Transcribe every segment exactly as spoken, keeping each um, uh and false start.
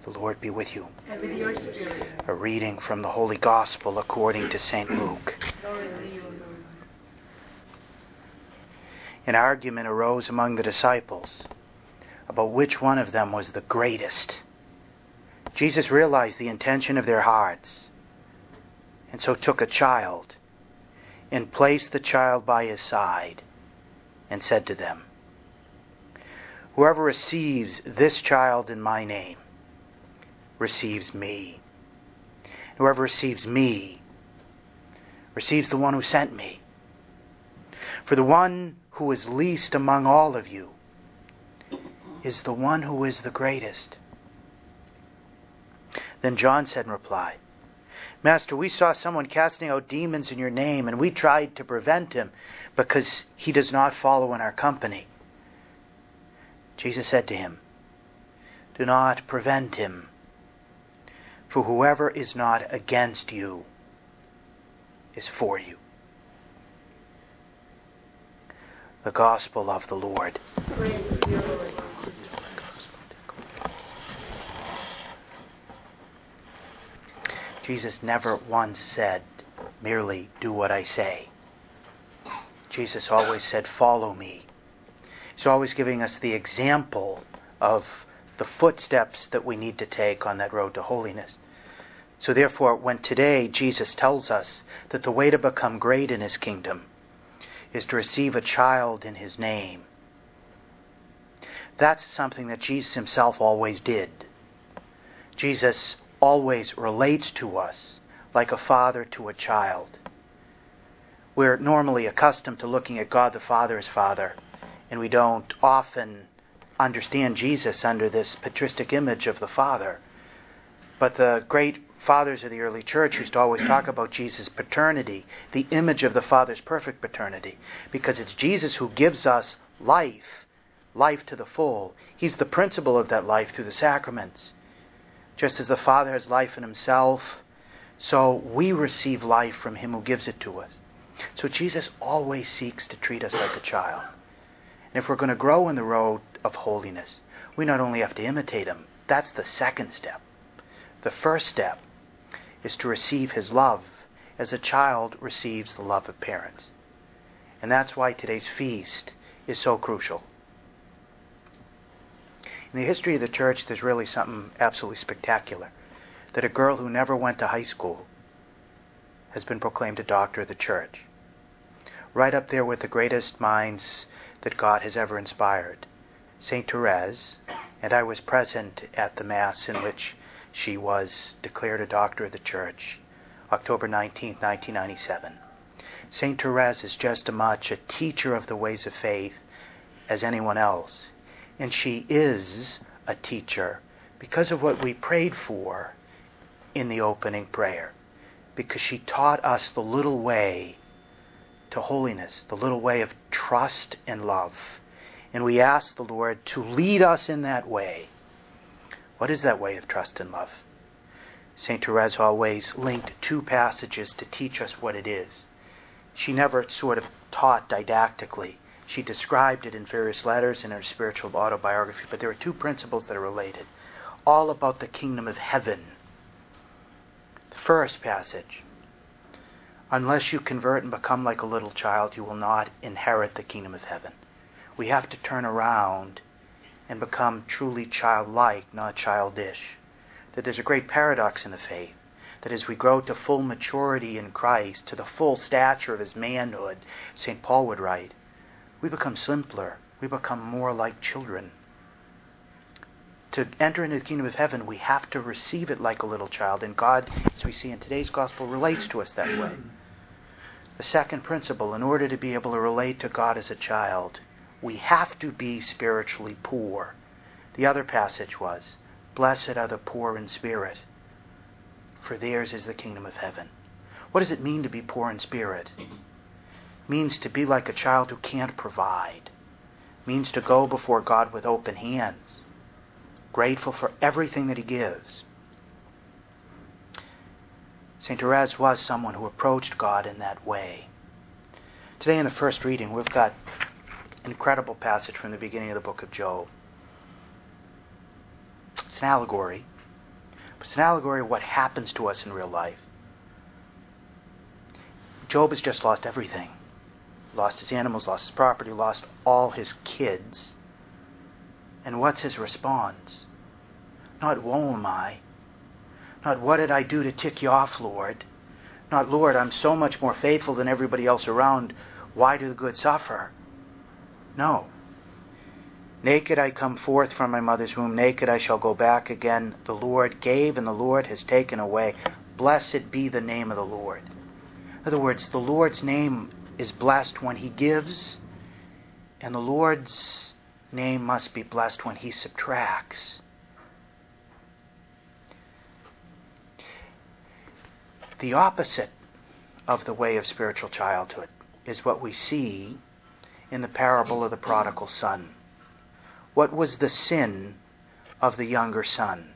The Lord be with you. And with your spirit. A reading from the Holy Gospel according to Saint Luke. An argument arose among the disciples about which one of them was the greatest. Jesus realized the intention of their hearts, and so took a child and placed the child by his side and said to them, "Whoever receives this child in my name receives me. Whoever receives me receives the one who sent me. For the one who is least among all of you is the one who is the greatest." Then John said in reply, "Master, we saw someone casting out demons in your name, and we tried to prevent him because he does not follow in our company." Jesus said to him, "Do not prevent him, for whoever is not against you is for you." The Gospel of the Lord. Praise to you, Lord. Jesus never once said, merely do what I say. Jesus always said, follow me. He's always giving us the example of the footsteps that we need to take on that road to holiness. So therefore, when today Jesus tells us that the way to become great in his kingdom is to receive a child in his name, that's something that Jesus himself always did. Jesus always relates to us like a father to a child. We're normally accustomed to looking at God the Father as Father, and we don't often understand Jesus under this patristic image of the Father. But the great fathers of the early church used to always talk about Jesus' paternity, the image of the Father's perfect paternity, because it's Jesus who gives us life, life to the full. He's the principle of that life through the sacraments. Just as the Father has life in himself, so we receive life from him who gives it to us. So Jesus always seeks to treat us like a child. And if we're going to grow in the road of holiness, we not only have to imitate him, that's the second step. The first step is to receive his love as a child receives the love of parents. And that's why today's feast is so crucial. In the history of the church, there's really something absolutely spectacular. That a girl who never went to high school has been proclaimed a doctor of the church. Right up there with the greatest minds that God has ever inspired. Saint Therese, and I was present at the Mass in which she was declared a doctor of the church, October nineteenth, nineteen ninety-seven. Saint Therese is just as much a teacher of the ways of faith as anyone else. And she is a teacher because of what we prayed for in the opening prayer. Because she taught us the little way to holiness, the little way of trust and love. And we ask the Lord to lead us in that way. What is that way of trust and love? Saint Therese always linked two passages to teach us what it is. She never sort of taught didactically. She described it in various letters in her spiritual autobiography, but there are two principles that are related, all about the kingdom of heaven. The first passage, unless you convert and become like a little child, you will not inherit the kingdom of heaven. We have to turn around and become truly childlike, not childish. That there's a great paradox in the faith, that as we grow to full maturity in Christ, to the full stature of his manhood, Saint Paul would write, we become simpler, we become more like children. To enter into the kingdom of heaven, we have to receive it like a little child, and God, as we see in today's gospel, relates to us that way. The second principle, in order to be able to relate to God as a child, we have to be spiritually poor. The other passage was, blessed are the poor in spirit, for theirs is the kingdom of heaven. What does it mean to be poor in spirit? It means to be like a child who can't provide. It means to go before God with open hands, grateful for everything that he gives. Saint Therese was someone who approached God in that way. Today in the first reading, we've got an incredible passage from the beginning of the book of Job. It's an allegory. It's an allegory of what happens to us in real life. Job has just lost everything. Lost his animals, lost his property, lost all his kids. And what's his response? Not, woe am I. Not, what did I do to tick you off, Lord? Not, Lord, I'm so much more faithful than everybody else around. Why do the good suffer? No. Naked I come forth from my mother's womb. Naked I shall go back again. The Lord gave and the Lord has taken away. Blessed be the name of the Lord. In other words, the Lord's name is blessed when He gives, and the Lord's name must be blessed when He subtracts. The opposite of the way of spiritual childhood is what we see in the parable of the prodigal son. What was the sin of the younger son?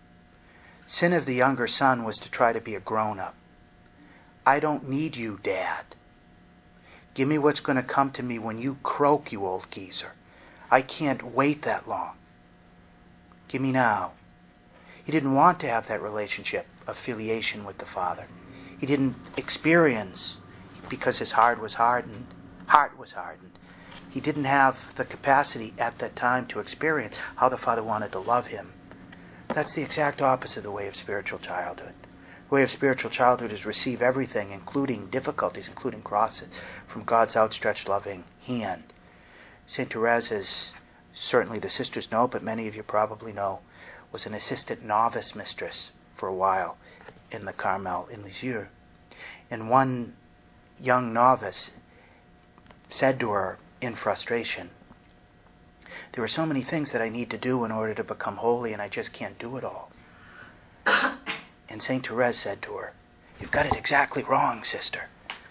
Sin of the younger son was to try to be a grown-up. I don't need you, Dad. Give me what's going to come to me when you croak, you old geezer. I can't wait that long. Give me now. He didn't want to have that relationship of filiation with the Father. He didn't experience, because his heart was hardened, heart was hardened. He didn't have the capacity at that time to experience how the Father wanted to love him. That's the exact opposite of the way of spiritual childhood. The way of spiritual childhood is receive everything, including difficulties, including crosses, from God's outstretched loving hand. Saint Therese, as certainly the sisters know, but many of you probably know, was an assistant novice mistress for a while in the Carmel in Lisieux. And one young novice said to her in frustration, there are so many things that I need to do in order to become holy, and I just can't do it all. And Saint Therese said to her, you've got it exactly wrong, sister.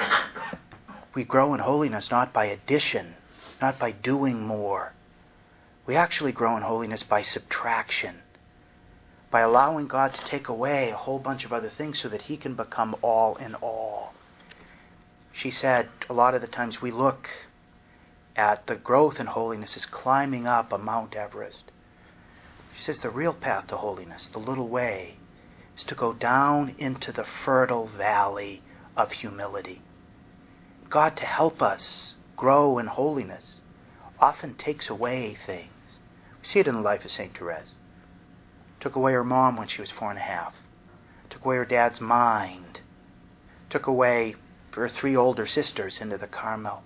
We grow in holiness not by addition, not by doing more. We actually grow in holiness by subtraction, by allowing God to take away a whole bunch of other things so that He can become all in all. She said a lot of the times we look at the growth in holiness as climbing up a Mount Everest. She says the real path to holiness, the little way, is to go down into the fertile valley of humility. God, to help us grow in holiness, often takes away things. We see it in the life of Saint Therese. Took away her mom when she was four and a half. Took away her dad's mind. Took away her three older sisters into the Carmel.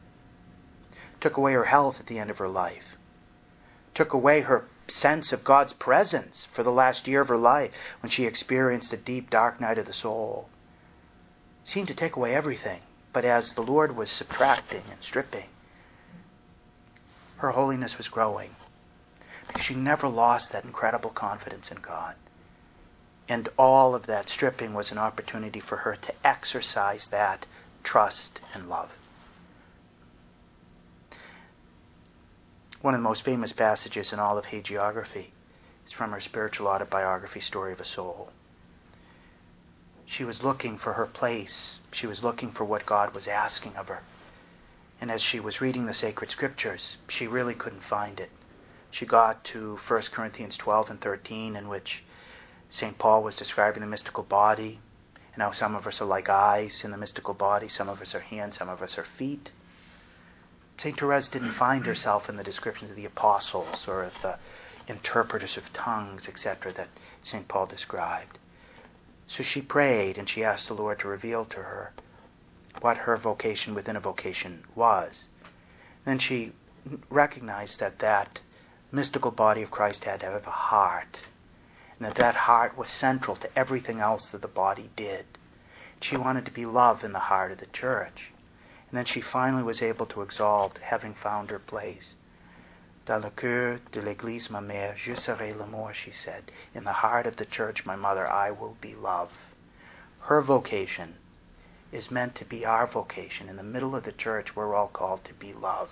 Took away her health at the end of her life. Took away her sense of God's presence for the last year of her life when she experienced a deep, dark night of the soul. Seemed to take away everything. But as the Lord was subtracting and stripping, her holiness was growing. Because she never lost that incredible confidence in God. And all of that stripping was an opportunity for her to exercise that trust and love. One of the most famous passages in all of hagiography is from her spiritual autobiography, Story of a Soul. She was looking for her place. She was looking for what God was asking of her. And as she was reading the sacred scriptures, she really couldn't find it. She got to First Corinthians twelve and thirteen, in which Saint Paul was describing the mystical body, and how some of us are like eyes in the mystical body, some of us are hands, some of us are feet. Saint Therese didn't find herself in the descriptions of the apostles or of the interpreters of tongues, et cetera, that Saint Paul described. So she prayed and she asked the Lord to reveal to her what her vocation within a vocation was. Then she recognized that that mystical body of Christ had to have a heart, and that that heart was central to everything else that the body did. She wanted to be love in the heart of the church. And then she finally was able to exalt, having found her place. Dans le cœur de l'Église, ma mère, je serai l'amour, she said. In the heart of the church, my mother, I will be love. Her vocation is meant to be our vocation. In the middle of the church, we're all called to be love.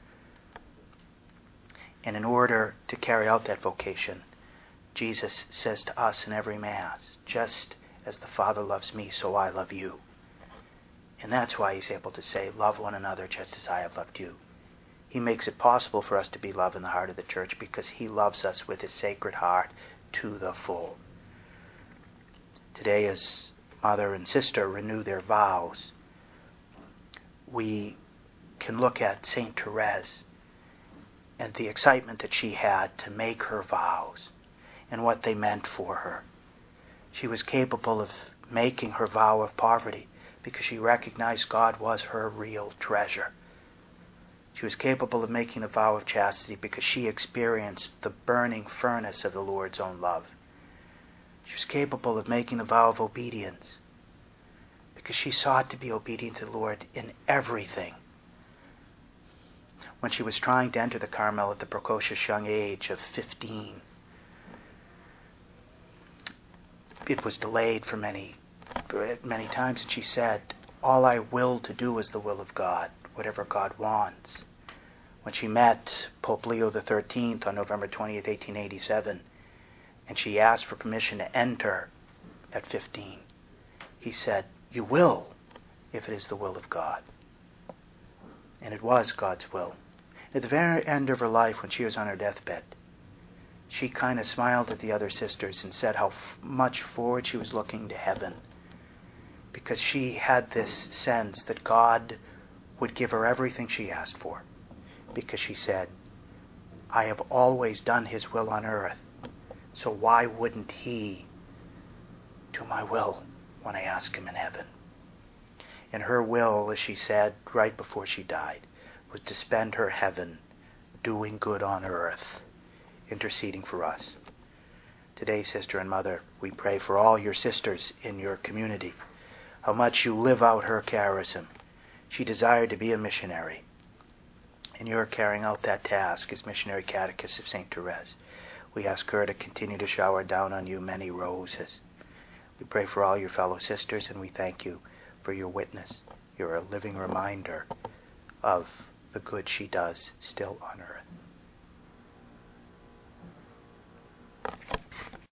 And in order to carry out that vocation, Jesus says to us in every Mass, just as the Father loves me, so I love you. And that's why He's able to say, love one another just as I have loved you. He makes it possible for us to be love in the heart of the church because He loves us with His sacred heart to the full. Today, as mother and sister renew their vows, we can look at Saint Therese and the excitement that she had to make her vows and what they meant for her. She was capable of making her vow of poverty because she recognized God was her real treasure. She was capable of making a vow of chastity because she experienced the burning furnace of the Lord's own love. She was capable of making the vow of obedience because she sought to be obedient to the Lord in everything. When she was trying to enter the Carmel at the precocious young age of fifteen, it was delayed for many, for many times, and she said, all I will to do is the will of God, whatever God wants. When she met Pope Leo the thirteenth on November twentieth, eighteen eighty-seven, and she asked for permission to enter at fifteen, he said, you will, if it is the will of God. And it was God's will. At the very end of her life, when she was on her deathbed, she kind of smiled at the other sisters and said how f- much forward she was looking to heaven, because she had this sense that God would give her everything she asked for, because she said, I have always done His will on earth, so why wouldn't He do my will when I ask Him in heaven? And her will, as she said right before she died, was to spend her heaven doing good on earth, interceding for us. Today, sister and mother, we pray for all your sisters in your community, how much you live out her charism. She desired to be a missionary, and you're carrying out that task as missionary catechist of Saint Therese. We ask her to continue to shower down on you many roses. We pray for all your fellow sisters, and we thank you for your witness. You're a living reminder of the good she does still on earth.